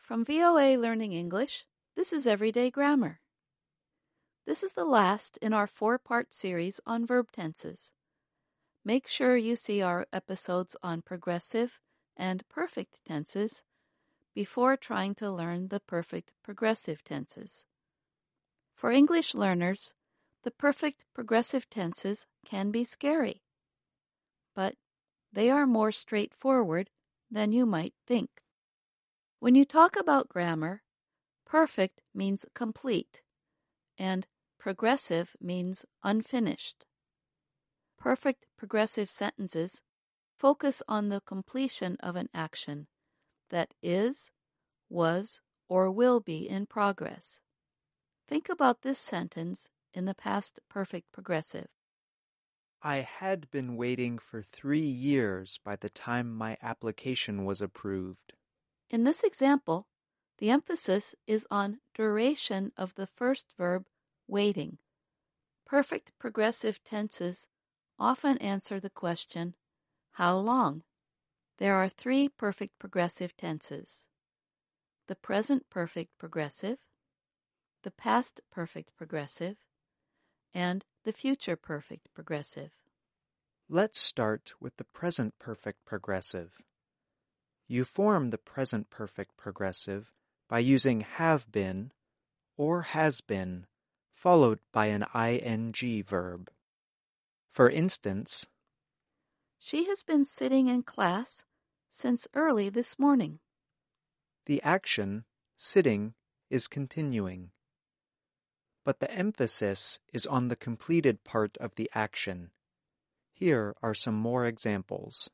From VOA Learning English, this is Everyday Grammar. This is the last in our four-part series on verb tenses. Make sure you see our episodes on progressive and perfect tenses before trying to learn the perfect progressive tenses. For English learners, the perfect progressive tenses can be scary, but they are more straightforward than you might think. When you talk about grammar, perfect means complete, and progressive means unfinished. Perfect progressive sentences focus on the completion of an action that is, was, or will be in progress. Think about this sentence in the past perfect progressive. I had been waiting for 3 years by the time my application was approved. In this example, the emphasis is on duration of the first verb, waiting. Perfect progressive tenses often answer the question, how long? There are 3 perfect progressive tenses: the present perfect progressive, the past perfect progressive, and the future perfect progressive. Let's start with the present perfect progressive. You form the present perfect progressive by using have been or has been, followed by an ing verb. For instance, she has been sitting in class since early this morning. The action, sitting, is continuing, but the emphasis is on the completed part of the action. Here are some more examples.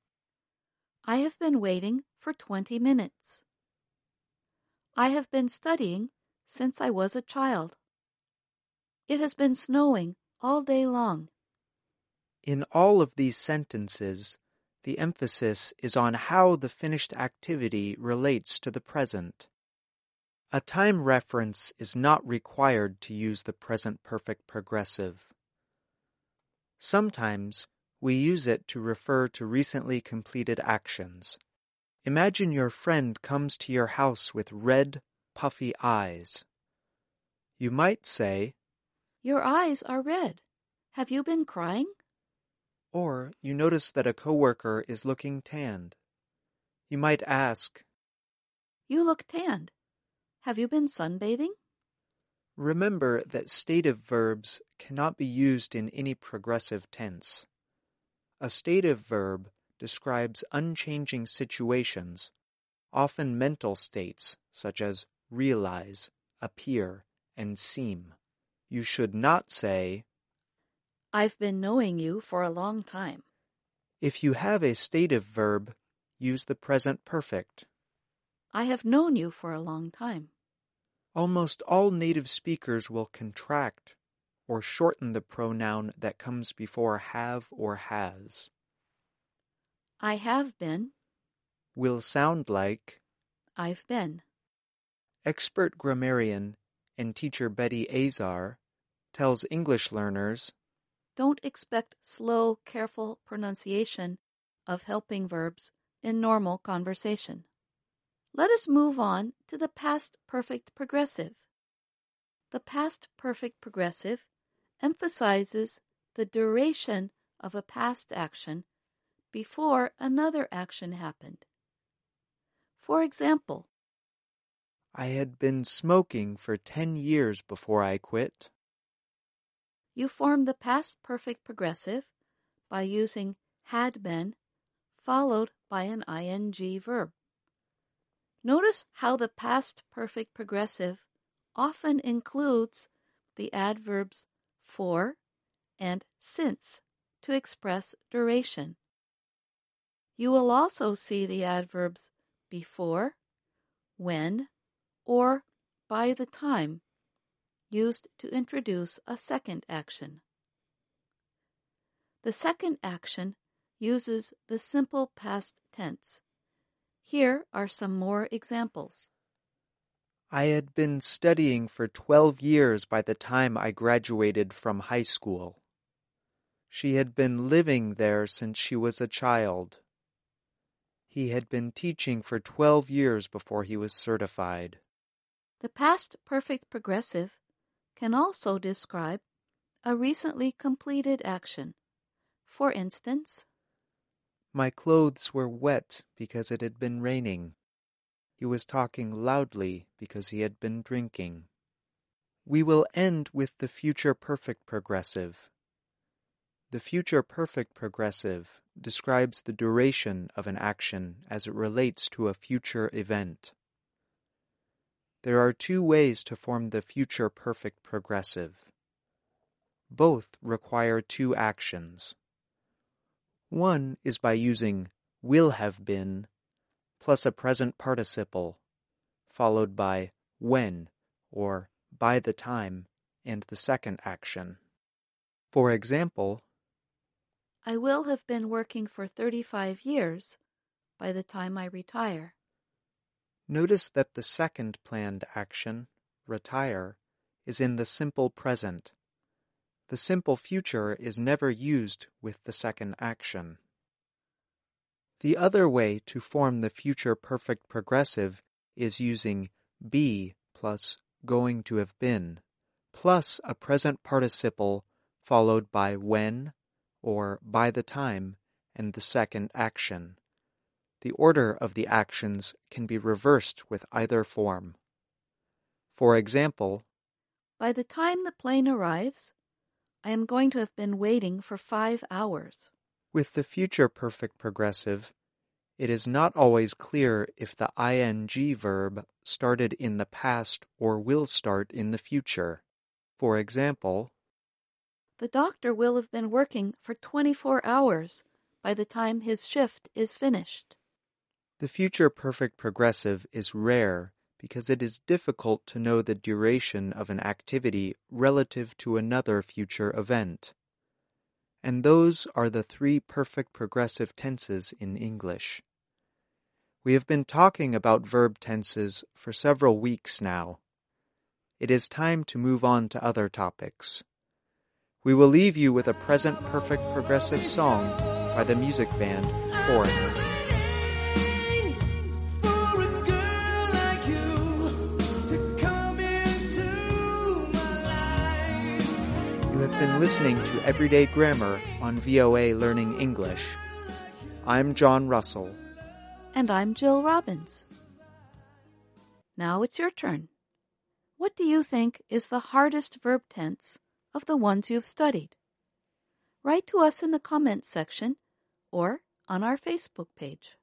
I have been waiting for 20 minutes. I have been studying since I was a child. It has been snowing all day long. In all of these sentences, the emphasis is on how the finished activity relates to the present. A time reference is not required to use the present perfect progressive. Sometimes, we use it to refer to recently completed actions. Imagine your friend comes to your house with red, puffy eyes. You might say, Your eyes are red. Have you been crying? Or you notice that a coworker is looking tanned. You might ask, You look tanned. Have you been sunbathing? Remember that stative verbs cannot be used in any progressive tense. A stative verb describes unchanging situations, often mental states such as realize, appear, and seem. You should not say, I've been knowing you for a long time. If you have a stative verb, use the present perfect. I have known you for a long time. Almost all native speakers will contract or shorten the pronoun that comes before have or has. I have been Will sound like I've been. Expert grammarian and teacher Betty Azar tells English learners, Don't expect slow, careful pronunciation of helping verbs in normal conversation. Let us move on to the past perfect progressive. The past perfect progressive emphasizes the duration of a past action before another action happened. For example, I had been smoking for 10 years before I quit. you form the past perfect progressive by using had been followed by an ing verb. Notice how the past perfect progressive often includes the adverbs for and since to express duration. You will also see the adverbs before, when, or by the time used to introduce a second action. The second action uses the simple past tense. Here are some more examples. I had been studying for 12 years by the time I graduated from high school. She had been living there since she was a child. He had been teaching for 12 years before he was certified. The past perfect progressive can also describe a recently completed action. For instance, my clothes were wet because it had been raining. He was talking loudly because he had been drinking. We will end with the future perfect progressive. The future perfect progressive describes the duration of an action as it relates to a future event. There are two ways to form the future perfect progressive. Both require two actions. One is by using will have been plus a present participle, followed by when or by the time and the second action. For example, I will have been working for 35 years by the time I retire. Notice that the second planned action, retire, is in the simple present. The simple future is never used with the second action. The other way to form the future perfect progressive is using be plus going to have been, plus a present participle followed by when or by the time and the second action. The order of the actions can be reversed with either form. For example, by the time the plane arrives, I am going to have been waiting for 5 hours. With the future perfect progressive, it is not always clear if the ing verb started in the past or will start in the future. For example, the doctor will have been working for 24 hours by the time his shift is finished. The future perfect progressive is rare because it is difficult to know the duration of an activity relative to another future event. And those are the three perfect progressive tenses in English. We have been talking about verb tenses for several weeks now. It is time to move on to other topics. We will leave you with a present perfect progressive song by the music band Foreigner. You have been listening to Everyday Grammar on VOA Learning English. I'm John Russell. And I'm Jill Robbins. Now it's your turn. What do you think is the hardest verb tense of the ones you've studied? Write to us in the comments section or on our Facebook page.